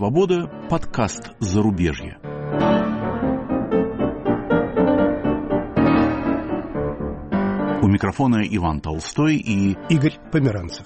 свобода» – подкаст «Зарубежье». У микрофона Иван Толстой и Игорь Померанцев.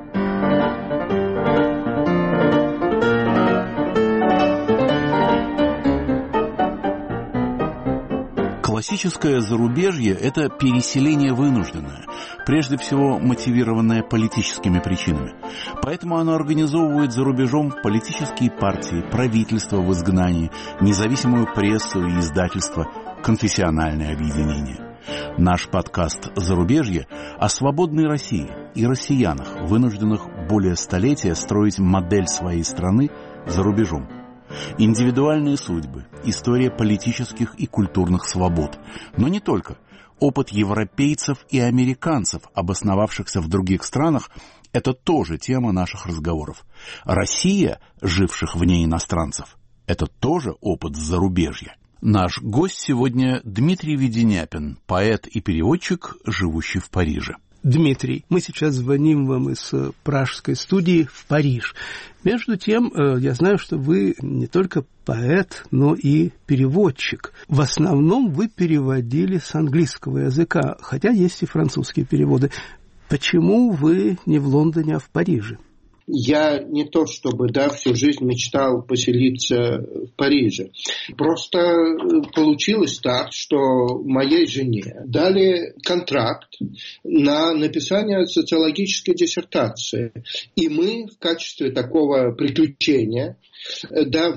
Классическое зарубежье – это переселение вынужденное, прежде всего мотивированное политическими причинами. Поэтому оно организовывает за рубежом политические партии, правительства в изгнании, независимую прессу и издательство, конфессиональные объединения. Наш подкаст «Зарубежье» о свободной России и россиянах, вынужденных более столетия строить модель своей страны за рубежом. Индивидуальные судьбы, история политических и культурных свобод. Но не только. Опыт европейцев и американцев, обосновавшихся в других странах, это тоже тема наших разговоров. Россия, живших вне иностранцев, это тоже опыт зарубежья. Наш гость сегодня Дмитрий Веденяпин, поэт и переводчик, живущий в Париже. Дмитрий, мы сейчас звоним вам из пражской студии в Париж. Между тем, я знаю, что вы не только поэт, но и переводчик. В основном вы переводили с английского языка, хотя есть и французские переводы. Почему вы не в Лондоне, а в Париже? Я не то чтобы, всю жизнь мечтал поселиться в Париже. Просто получилось так, что моей жене дали контракт на написание социологической диссертации. И мы в качестве такого приключения, в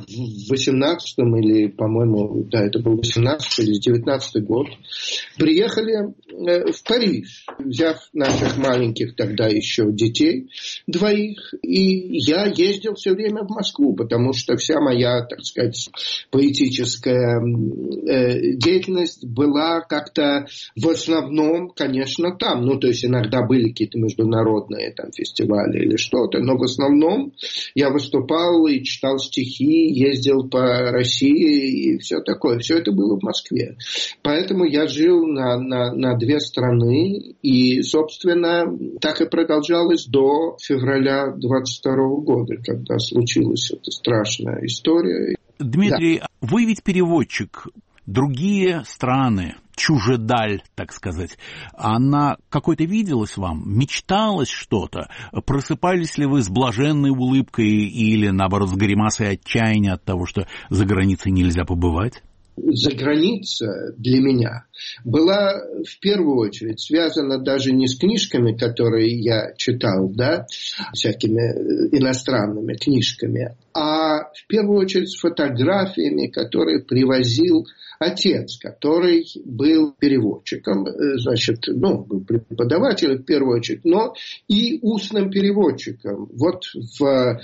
18-м или, по-моему, это был 18-й или 19-й год, приехали в Париж, взяв наших маленьких тогда еще детей, двоих. И я ездил все время в Москву, потому что вся моя, так сказать, поэтическая деятельность была как-то в основном, конечно, там. То есть иногда были какие-то международные там фестивали или что-то, но в основном я выступал и читал стихи, ездил по России и все такое. Все это было в Москве. Поэтому я жил на две страны, и, собственно, так и продолжалось до февраля 22 года, когда случилась эта страшная история. Дмитрий, вы ведь переводчик. Другие страны, чужедаль, так сказать, она какой-то виделась вам? Мечталось что-то? Просыпались ли вы с блаженной улыбкой или, наоборот, с гримасой отчаяния от того, что за границей нельзя побывать? Заграница для меня была в первую очередь связана даже не с книжками, которые я читал, всякими иностранными книжками, а в первую очередь с фотографиями, которые привозил отец, который был переводчиком, был преподавателем в первую очередь, но и устным переводчиком. Вот в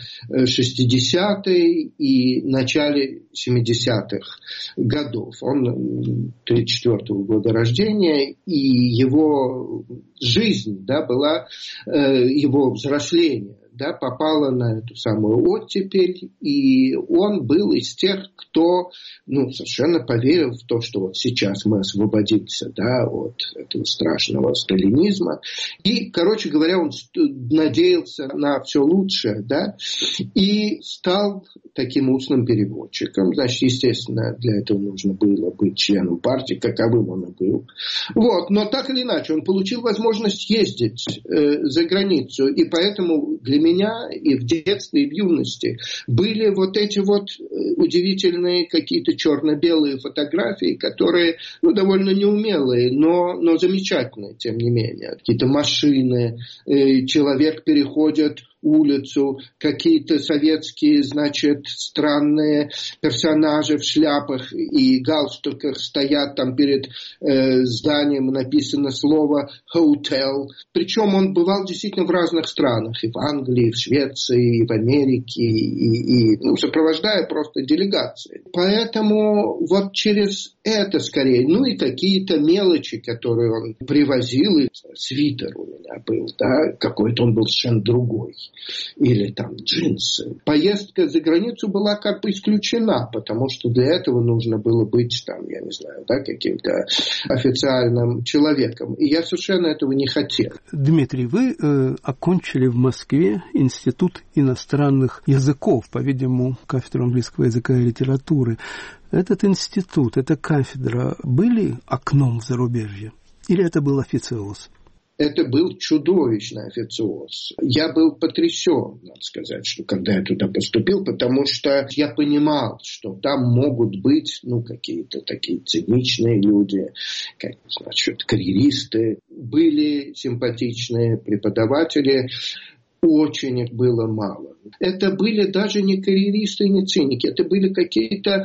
60-е и начале 70-х годов. Он 1934 года рождения, и его жизнь, была, его взросление, попала на эту самую оттепель, и он был из тех, кто совершенно поверил в то, что вот сейчас мы освободимся от этого страшного сталинизма. И, короче говоря, он надеялся на все лучшее, и стал таким устным переводчиком. Значит, естественно, для этого нужно было быть членом партии, каковым он и был. Но так или иначе, он получил возможность ездить за границу, и поэтому для меня и в детстве, и в юности были вот эти удивительные какие-то черно-белые фотографии, которые довольно неумелые, но замечательные, тем не менее. Какие-то машины, человек переходит улицу, какие-то советские, странные персонажи в шляпах и галстуках стоят там перед зданием, написано слово «hotel». Причем он бывал действительно в разных странах, и в Англии, и в Швеции, и в Америке, и сопровождая просто делегации. Поэтому через это скорее, и какие-то мелочи, которые он привозил, и свитер у меня был, какой-то он был совершенно другой. или там джинсы. Поездка за границу была как бы исключена, потому что для этого нужно было быть там, я не знаю, да, каким-то официальным человеком. И я совершенно этого не хотел. Дмитрий, вы окончили в Москве Институт иностранных языков, по-видимому, кафедру английского языка и литературы. Этот институт, эта кафедра были окном в зарубежье? Или это был официоз? Это был чудовищный официоз. Я был потрясен, надо сказать, что когда я туда поступил, потому что я понимал, что там могут быть какие-то такие циничные люди, как, значит, карьеристы. Были симпатичные преподаватели, очень их было мало. Это были даже не карьеристы, не циники, это были какие-то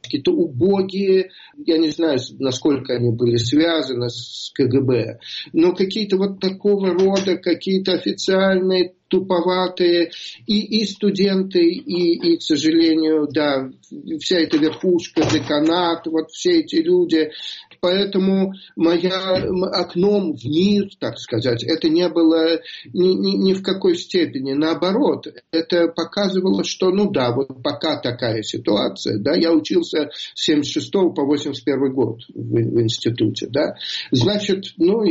убогие, я не знаю, насколько они были связаны с КГБ, но какие-то вот такого рода, какие-то официальные, туповатые и студенты, и, к сожалению, да, вся эта верхушка, деканат, вот все эти люди. Поэтому моя окном в мир, так сказать, это не было ни в какой степени. Наоборот, это показывало, что, вот пока такая ситуация, да, я учился с 76 по 81 год в институте, да, значит,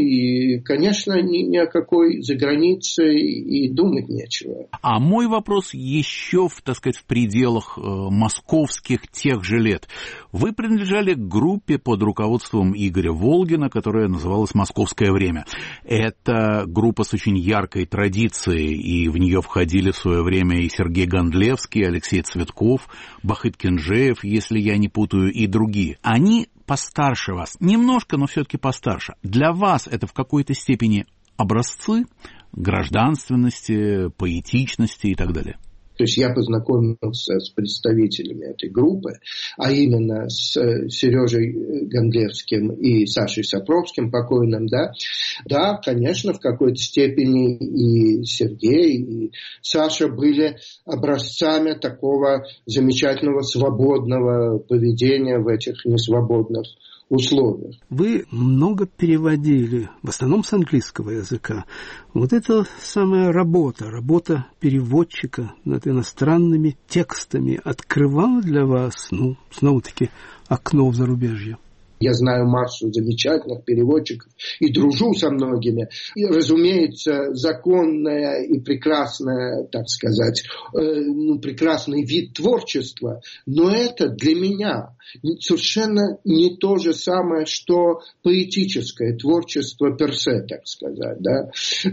и, конечно, ни о какой загранице и думать нечего. А мой вопрос еще, так сказать, в пределах московских тех же лет. Вы принадлежали к группе под руководством Игоря Волгина, которая называлась «Московское время». Это группа с очень яркой традицией, и в нее входили в свое время и Сергей Гондлевский, Алексей Цветков, Бахыт Кенжеев, если я не путаю, и другие. Они постарше вас, немножко, но все-таки постарше. Для вас это в какой-то степени образцы гражданственности, поэтичности и так далее? То есть я познакомился с представителями этой группы, а именно с Сережей Гондлевским и Сашей Сапровским, покойным, да. Да, конечно, в какой-то степени и Сергей, и Саша были образцами такого замечательного свободного поведения в этих несвободных условиях. Вы много переводили, в основном с английского языка. Вот это самая работа переводчика над иностранными текстами открывала для вас, снова-таки, окно в зарубежье? Я знаю массу замечательных переводчиков и дружу со многими. И, разумеется, законная и прекрасная, так сказать, прекрасный вид творчества. Но это для меня совершенно не то же самое, что поэтическое творчество персе, так сказать. Да?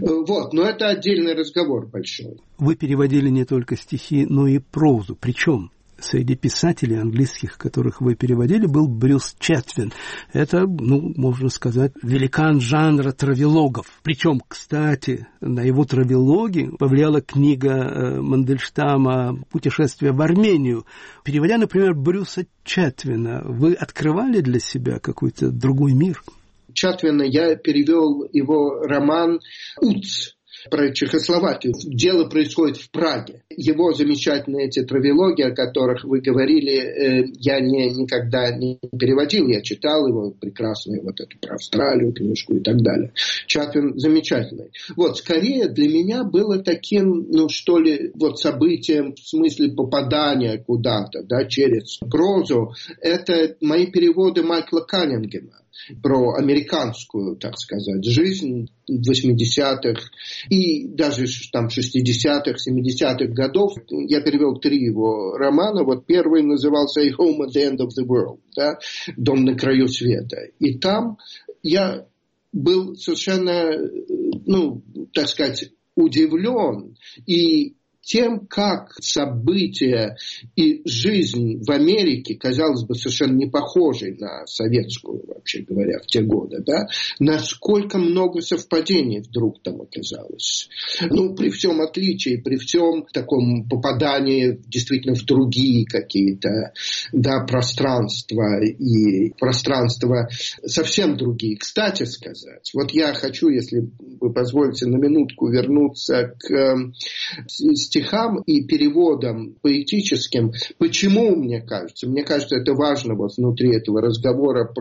Но это отдельный разговор большой. Вы переводили не только стихи, но и прозу. Причем среди писателей английских, которых вы переводили, был Брюс Четвин. Это, можно сказать, великан жанра травелогов. Причем, кстати, на его травелоги повлияла книга Мандельштама «Путешествие в Армению». Переводя, например, Брюса Четвина, вы открывали для себя какой-то другой мир? Четвина я перевел его роман «Уц» про Чехословакию. Дело происходит в Праге. Его замечательные эти травелоги, о которых вы говорили, я никогда не переводил. Я читал его, прекрасную вот эту про Австралию книжку и так далее. Четвин замечательный. Скорее для меня было таким, событием в смысле попадания куда-то, да, через прозу. Это мои переводы Майкла Каннингема про американскую, так сказать, жизнь 80-х и даже там 60-х, 70-х годов. Я перевел 3 его романа. Первый назывался «A Home at the End of the World», да? «Дом на краю света». И там я был совершенно, так сказать, удивлен и тем, как события и жизнь в Америке, казалось бы, совершенно не похожей на советскую, вообще говоря, в те годы, да, насколько много совпадений вдруг там оказалось. При всем отличии, при всем таком попадании действительно в другие какие-то, да, пространства, и пространства совсем другие. Кстати сказать, я хочу, если вы позволите, на минутку вернуться к стихам и переводам поэтическим. Почему, мне кажется? Мне кажется, это важно внутри этого разговора про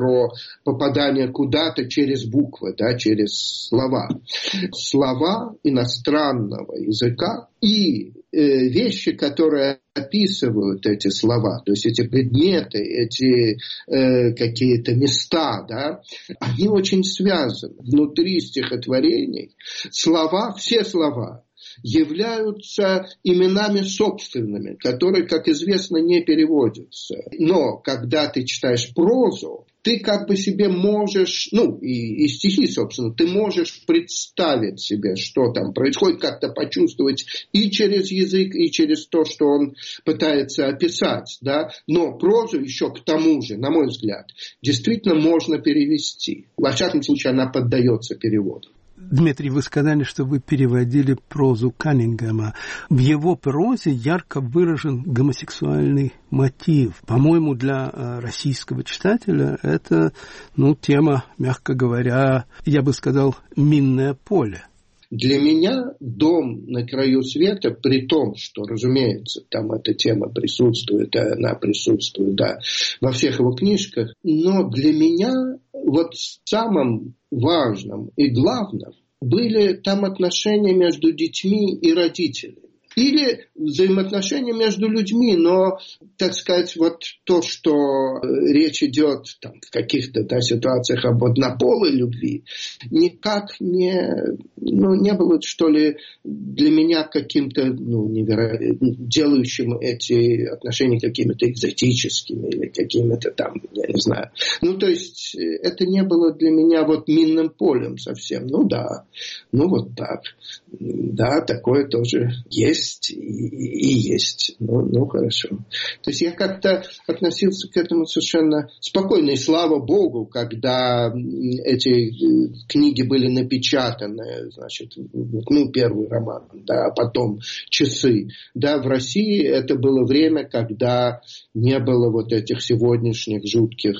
попадание куда-то через буквы, да, через слова. Слова иностранного языка и вещи, которые описывают эти слова, то есть эти предметы, эти какие-то места, да, они очень связаны. Внутри стихотворений слова, все слова являются именами собственными, которые, как известно, не переводятся. Но когда ты читаешь прозу, ты как бы себе можешь, и стихи, собственно, ты можешь представить себе, что там происходит, как-то почувствовать и через язык, и через то, что он пытается описать, да. Но прозу еще к тому же, на мой взгляд, действительно можно перевести. Во всяком случае, она поддается переводу. Дмитрий, вы сказали, что вы переводили прозу Каннингема. В его прозе ярко выражен гомосексуальный мотив. По-моему, для российского читателя это, тема, мягко говоря, я бы сказал, минное поле. Для меня «Дом на краю света», при том, что, разумеется, там эта тема присутствует, она присутствует, да, во всех его книжках, но для меня вот самым важным и главным были там отношения между детьми и родителями. Или взаимоотношения между людьми, но, так сказать, вот то, что речь идет там, в каких-то ситуациях об однополой любви, никак не было, что ли, для меня каким-то, делающим эти отношения какими-то экзотическими или какими-то там, я не знаю. То есть, это не было для меня вот минным полем совсем. Вот так. Да, такое тоже есть. И есть. Хорошо. То есть я как-то относился к этому совершенно спокойно. И слава Богу, когда эти книги были напечатаны, значит, первый роман, да, а потом «Часы». Да, в России это было время, когда не было вот этих сегодняшних жутких,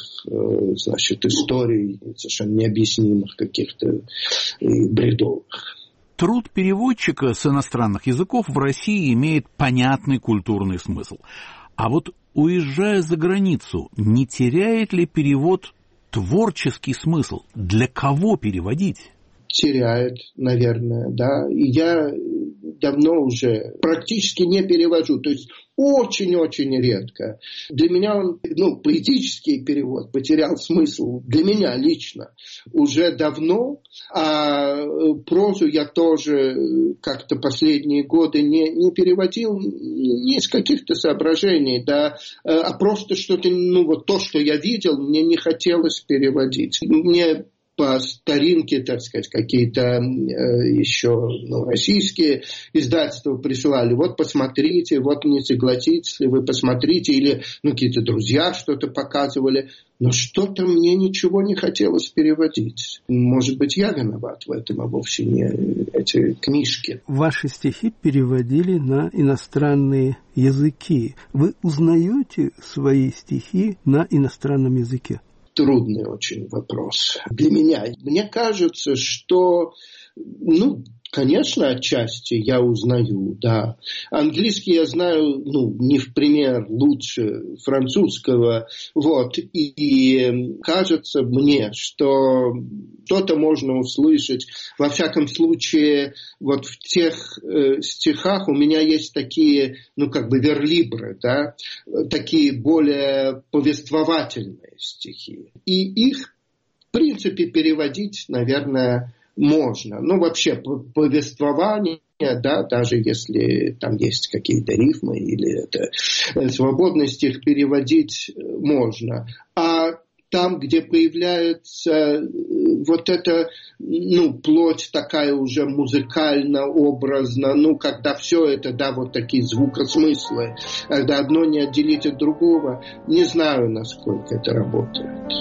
историй, совершенно необъяснимых каких-то бредовых. Труд переводчика с иностранных языков в России имеет понятный культурный смысл. А вот уезжая за границу, не теряет ли перевод творческий смысл? Для кого переводить? Теряет, наверное, да. И я давно уже практически не перевожу. То есть очень-очень редко. Для меня он, поэтический перевод потерял смысл. Для меня лично уже давно. А прозу я тоже как-то последние годы не переводил не из каких-то соображений, да, а просто что-то, то, что я видел, мне не хотелось переводить. Мне по старинке, так сказать, какие-то еще российские издательства присылали. Вот посмотрите, вот не согласитесь ли вы, посмотрите. Или какие-то друзья что-то показывали. Но что-то мне ничего не хотелось переводить. Может быть, я виноват в этом, а вовсе не эти книжки. Ваши стихи переводили на иностранные языки. Вы узнаете свои стихи на иностранном языке? Трудный очень вопрос для меня. Мне кажется, что, конечно, отчасти я узнаю, да. Английский я знаю, не в пример лучше французского, и кажется мне, что что-то можно услышать. Во всяком случае, вот в тех стихах у меня есть такие, верлибры, да, такие более повествовательные стихи. И их, в принципе, переводить, наверное, можно. Вообще, повествование, да, даже если там есть какие-то рифмы или это свободный стих, переводить можно. А там, где появляется вот эта, плоть такая уже музыкально-образно, когда все это, да, вот такие звукосмыслы, когда одно не отделить от другого, не знаю, насколько это работает.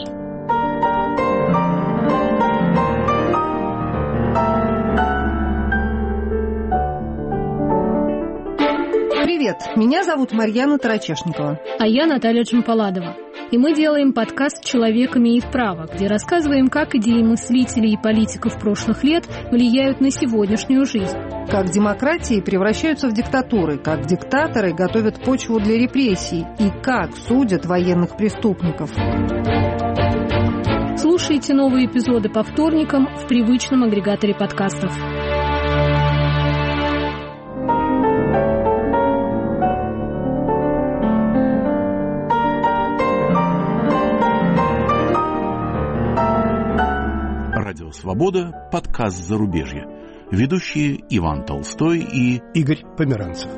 Привет, меня зовут Марьяна Тарачешникова. А я Наталья Джампаладова. И мы делаем подкаст «Человек имеет право», где рассказываем, как идеи мыслителей и политиков прошлых лет влияют на сегодняшнюю жизнь. Как демократии превращаются в диктатуры, как диктаторы готовят почву для репрессий и как судят военных преступников. Слушайте новые эпизоды по вторникам в привычном агрегаторе подкастов. Радио «Свобода», подкаст «Зарубежье». Ведущие Иван Толстой и Игорь Померанцев.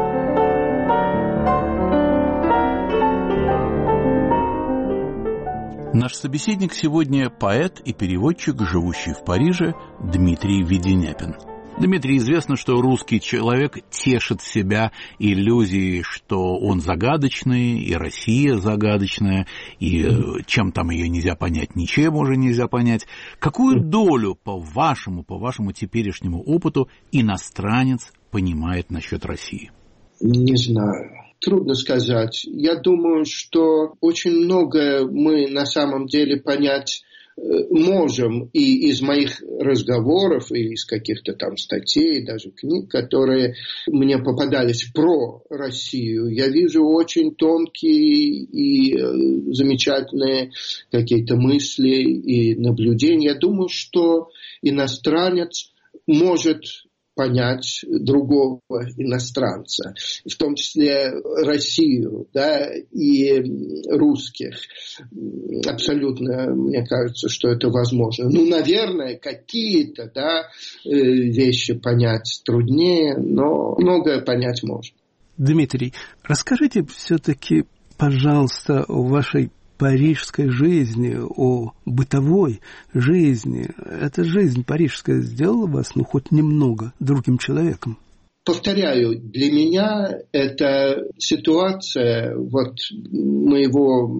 Наш собеседник сегодня поэт и переводчик, живущий в Париже, Дмитрий Веденяпин. Дмитрий, известно, что русский человек тешит себя иллюзией, что он загадочный, и Россия загадочная, и чем там ее нельзя понять, ничем уже нельзя понять. Какую долю, по вашему теперешнему опыту, иностранец понимает насчет России? Не знаю. Трудно сказать. Я думаю, что очень многое мы на самом деле понять можем и из моих разговоров, и из каких-то там статей, даже книг, которые мне попадались про Россию. Я вижу очень тонкие и замечательные какие-то мысли и наблюдения. Я думаю, что иностранец может понять другого иностранца, в том числе Россию, да, и русских. Абсолютно, мне кажется, что это возможно. Ну, наверное, какие-то, да, вещи понять труднее, но многое понять можно. Дмитрий, расскажите все-таки, пожалуйста, о вашей парижской жизни, о бытовой жизни. Эта жизнь парижская сделала вас, хоть немного другим человеком? Повторяю, для меня эта ситуация моего,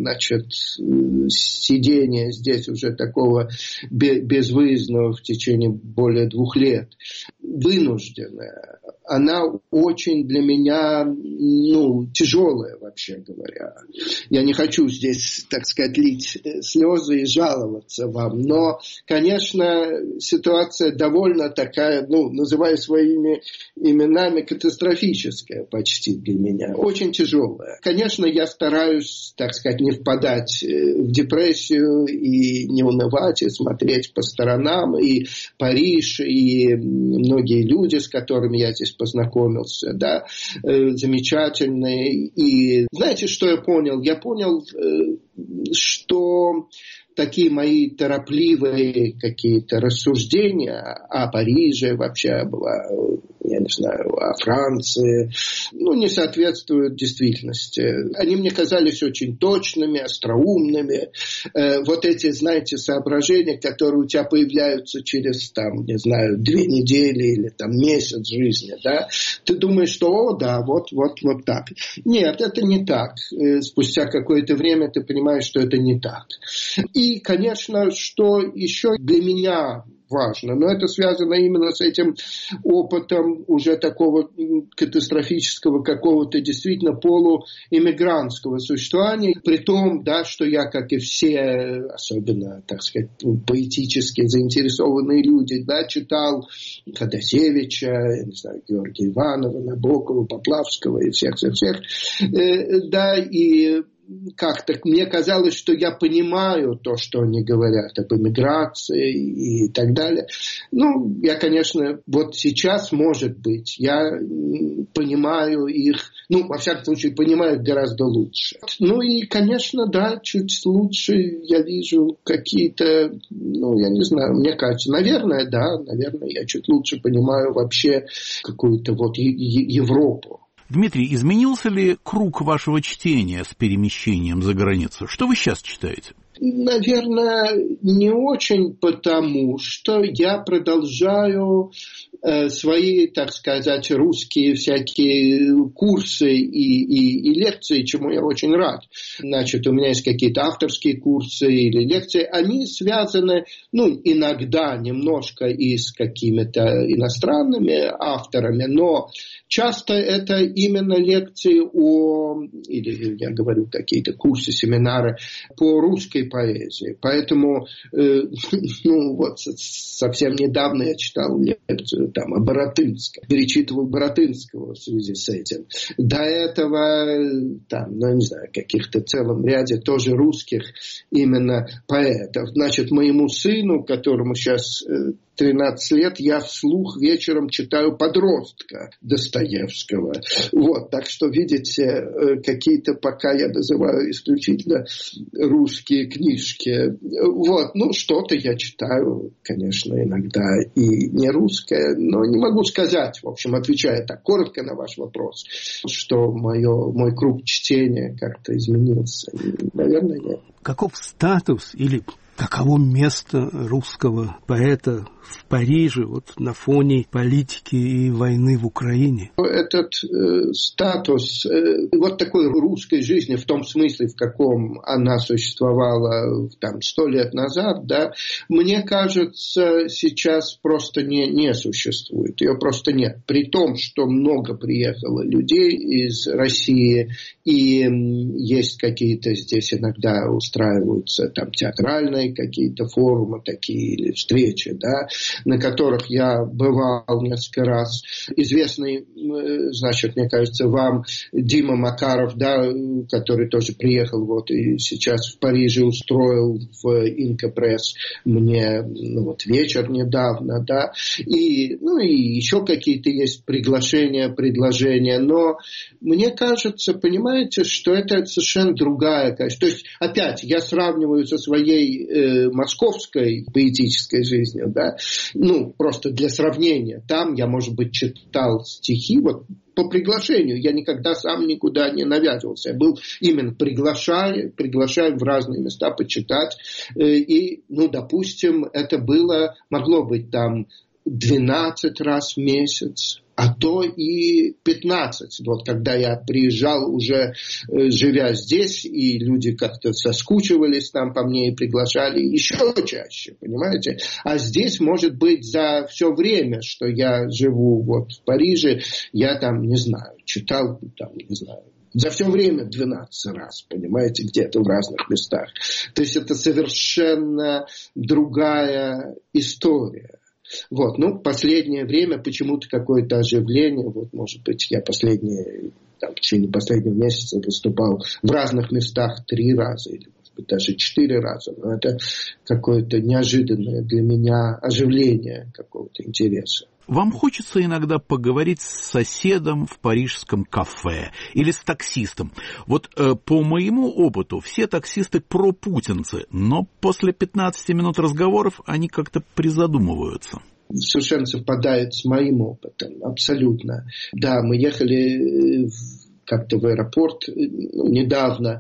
сидения здесь уже такого безвыездного в течение более 2 лет, вынужденная. Она очень для меня, тяжелая, вообще говоря. Я не хочу здесь, так сказать, лить слезы и жаловаться вам, но, конечно, ситуация довольно такая, называя своими именами, катастрофическая почти для меня, очень тяжелая. Конечно, я стараюсь, так сказать, не впадать в депрессию и не унывать, и смотреть по сторонам, и Париж, и многие люди, с которыми я здесь познакомился, да, замечательные. И знаете, что я понял? Я понял, что такие мои торопливые какие-то рассуждения о Париже, вообще о Франции, не соответствуют действительности. Они мне казались очень точными, остроумными. Эти, соображения, которые у тебя появляются через, 2 недели или месяц жизни, да, ты думаешь, что, вот так. Нет, это не так. Спустя какое-то время ты понимаешь, что это не так. И, конечно, что еще для меня важно, но это связано именно с этим опытом уже такого катастрофического какого-то действительно полуэмигрантского существования, при том, да, что я, как и все, особенно, так сказать, поэтически заинтересованные люди, да, читал Ходосевича, Георгия Иванова, Набокова, Поплавского и всех, да, и как-то мне казалось, что я понимаю то, что они говорят об эмиграции и так далее. Я, конечно, сейчас, может быть, я понимаю их, во всяком случае, понимаю понимаю лучше. И, конечно, да, чуть лучше я вижу какие-то, я не знаю, мне кажется, наверное, я чуть лучше понимаю вообще какую-то Европу. Дмитрий, изменился ли круг вашего чтения с перемещением за границу? Что вы сейчас читаете? Наверное, не очень, потому что я продолжаю свои, так сказать, русские всякие курсы и лекции, чему я очень рад. У меня есть какие-то авторские курсы или лекции. Они связаны, иногда немножко и с какими-то иностранными авторами, но часто это именно лекции или я говорю какие-то курсы, семинары по русской поэзии. Поэтому, совсем недавно я читал лекцию там о Баратынском, перечитывал Баратынского в связи с этим. До этого, там, ну, не знаю, каких-то целом ряде тоже русских именно поэтов. Значит, моему сыну, которому сейчас 13 лет, я вслух вечером читаю «Подростка» Достоевского. Вот, так что, видите, какие-то пока я называю исключительно русские книжки. Вот, ну, что-то я читаю, конечно, иногда и не русское, но не могу сказать, в общем, отвечая так коротко на ваш вопрос, что мой круг чтения как-то изменился. Наверное, нет. Каков статус или каково место русского поэта в Париже вот на фоне политики и войны в Украине? Этот статус вот такой русской жизни в том смысле, в каком она существовала там 100 лет назад, да, мне кажется, сейчас просто не существует. Ее просто нет. При том, что много приехало людей из России, и есть какие-то здесь иногда устраиваются там театральные какие-то форумы такие или встречи, да, на которых я бывал несколько раз. Известный, значит, мне кажется, вам Дима Макаров, да, который тоже приехал вот и сейчас в Париже устроил в Инкопресс мне вот вечер недавно, да, и, ну, и еще какие-то есть приглашения, предложения, но мне кажется, понимаете, что это совершенно другая, конечно. То есть, опять, я сравниваю со своей московской поэтической жизнью, да, ну, просто для сравнения. Там я, может быть, читал стихи, вот, по приглашению. Я никогда сам никуда не навязывался. Я был именно приглашаю в разные места почитать. И, ну, допустим, это могло быть там 12 раз в месяц, а то и 15. Вот когда я приезжал уже, живя здесь, и люди как-то соскучивались там по мне и приглашали еще чаще, понимаете? А здесь, может быть, за все время, что я живу вот в Париже, я там, не знаю, читал, там, не знаю, за все время 12 раз, понимаете, где-то в разных местах. То есть это совершенно другая история. Вот, ну, последнее время почему-то какое-то оживление, вот, может быть, я в течение последнего месяца выступал в разных местах 3 раза или, может быть, даже 4 раза, но это какое-то неожиданное для меня оживление какого-то интереса. Вам хочется иногда поговорить с соседом в парижском кафе или с таксистом. Вот по моему опыту все таксисты пропутинцы, но после 15 минут разговоров они как-то призадумываются. Совершенно совпадает с моим опытом, абсолютно. Да, мы ехали как-то в аэропорт недавно,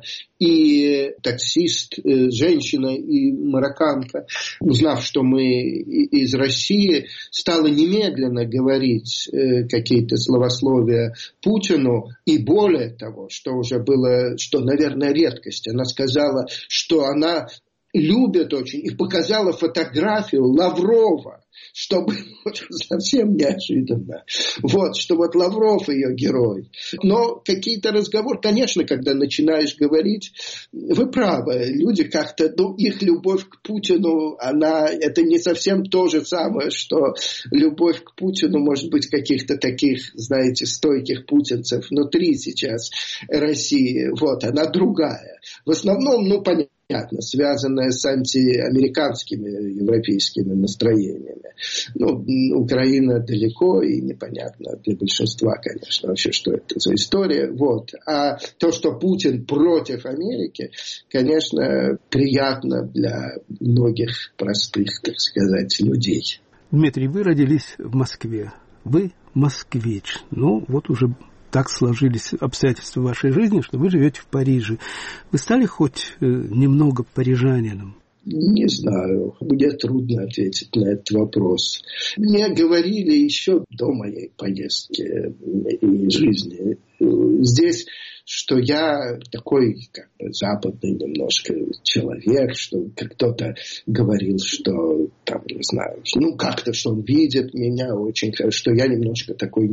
и таксист, женщина и марокканка, узнав, что мы из России, стала немедленно говорить какие-то словословия Путину, и более того, что уже было, что, наверное, редкость, она сказала, что она любит очень, и показала фотографию Лаврова, чтобы совсем неожиданно. Вот, что вот Лавров ее герой. Но какие-то разговоры, конечно, когда начинаешь говорить, вы правы, люди как-то, ну, их любовь к Путину, это не совсем то же самое, что любовь к Путину, может быть, каких-то таких, знаете, стойких путинцев внутри сейчас России. Вот, она другая. В основном, ну, понятно, связанная с антиамериканскими европейскими настроениями. Ну, Украина далеко и непонятно для большинства, конечно, вообще, что это за история. Вот. А то, что Путин против Америки, конечно, приятно для многих простых, так сказать, людей. Дмитрий, вы родились в Москве. Вы москвич. Ну, вот уже так сложились обстоятельства вашей жизни, что вы живете в Париже. Вы стали хоть немного парижанином? Не знаю. Мне трудно ответить на этот вопрос. Мне говорили еще до моей поездки и жизни. Здесь что я такой как бы западный немножко человек, что кто-то говорил, что там, не знаю, ну как-то, что он видит меня очень хорошо, что я немножко такой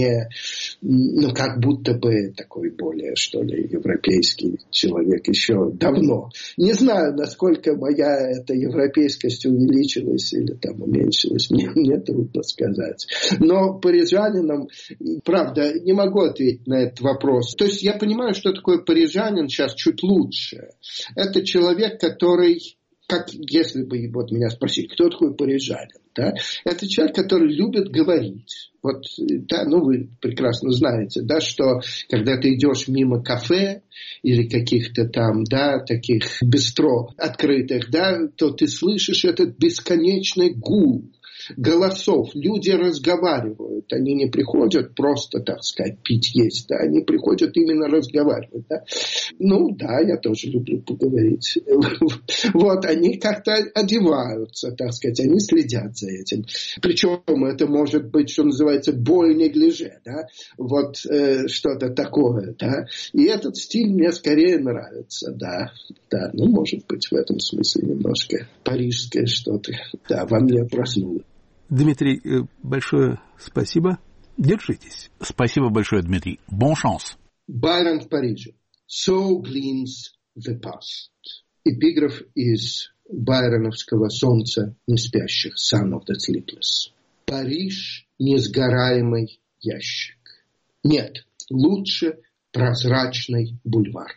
ну как будто бы такой более, что ли, европейский человек еще давно. Не знаю, насколько моя эта европейскость увеличилась или там уменьшилась, мне трудно сказать. Но парижанинам, правда, не могу ответить на этот вопрос. То есть я понимаю, что такое парижанин сейчас чуть лучше. Это человек, который, как если бы вот меня спросить, кто такой парижанин, да? Это человек, который любит говорить. Вот, да, ну вы прекрасно знаете, да, что когда ты идешь мимо кафе или каких-то там, да, таких бистро открытых, да, то ты слышишь этот бесконечный гул голосов. Люди разговаривают. Они не приходят просто, так сказать, пить, есть. Да? Они приходят именно разговаривать. Да? Ну, да, я тоже люблю поговорить. Вот, они как-то одеваются, так сказать. Они следят за этим. Причем это может быть, что называется, бой-неглиже. Да? Вот что-то такое. Да? И этот стиль мне скорее нравится. Да, да. Ну, может быть, в этом смысле немножко парижское что-то. Да, во мне проснулось. Дмитрий, большое спасибо. Держитесь. Спасибо большое, Дмитрий. Bon chance. Байрон в Париже. So gleams the past. Эпиграф из байроновского «Солнца не спящих», Sun of the Sleepless. Париж – несгораемый ящик. Нет, лучше прозрачный бульвар.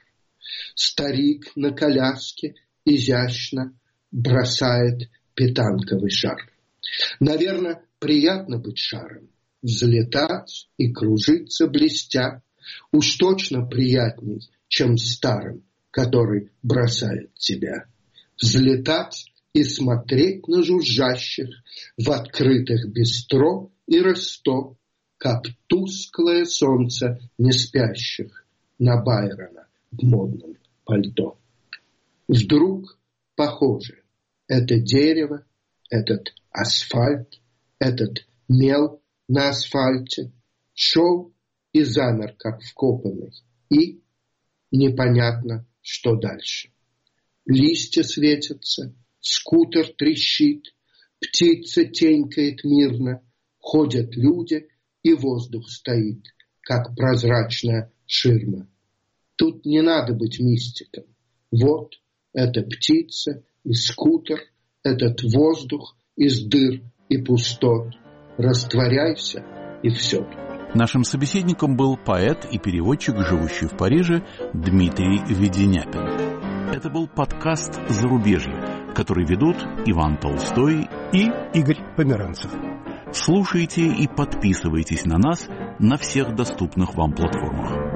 Старик на коляске изящно бросает петанковый шар. Наверное, приятно быть шаром, взлетать и кружиться блестя. Уж точно приятней, чем старым, который бросает тебя. Взлетать и смотреть на жужжащих в открытых бистро и ресто, как тусклое солнце не спящих на Байрона в модном пальто. Вдруг похоже это дерево, этот асфальт, этот мел на асфальте шел и замер, как вкопанный, и непонятно, что дальше. Листья светятся, скутер трещит, птица тенькает мирно, ходят люди, и воздух стоит, как прозрачная ширма. Тут не надо быть мистиком. Вот эта птица и скутер, этот воздух из дыр и пустот. Растворяйся, и все. Нашим собеседником был поэт и переводчик, живущий в Париже, Дмитрий Веденяпин. Это был подкаст «Зарубежье», который ведут Иван Толстой и Игорь Померанцев. Слушайте и подписывайтесь на нас на всех доступных вам платформах.